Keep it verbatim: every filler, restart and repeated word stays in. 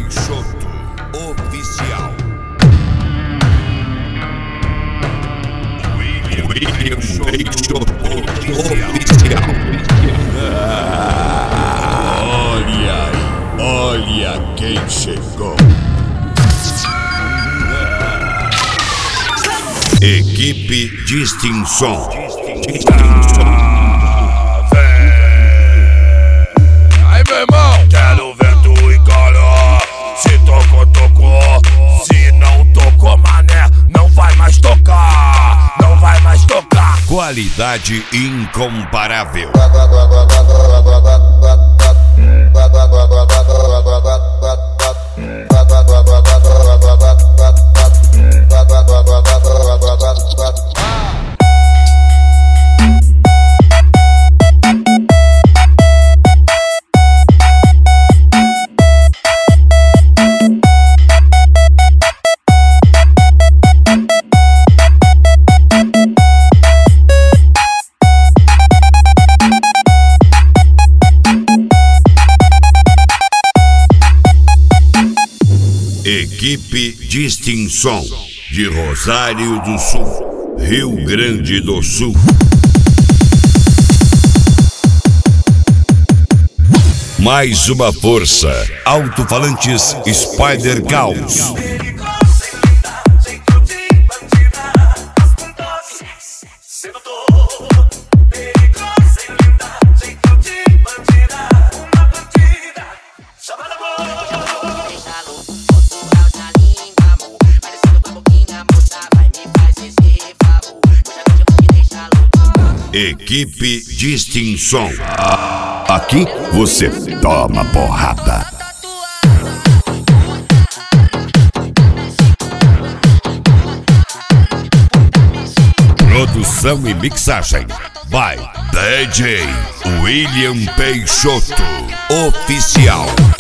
Peixoto Oficial. William Peixoto Oficial. Olha aí, olha quem chegou. Equipe Distinção. Aí, meu irmão, quero ver tu encarar. Se tocou, tocou. Se não tocou, mané, não vai mais tocar. Não vai mais tocar. Qualidade incomparável. Equipe Distinção de Rosário do Sul, Rio Grande do Sul. Mais uma força, alto-falantes Spider Caos. Equipe Distinção. Aqui você toma porrada. Produção e mixagem by D J William Peixoto Oficial.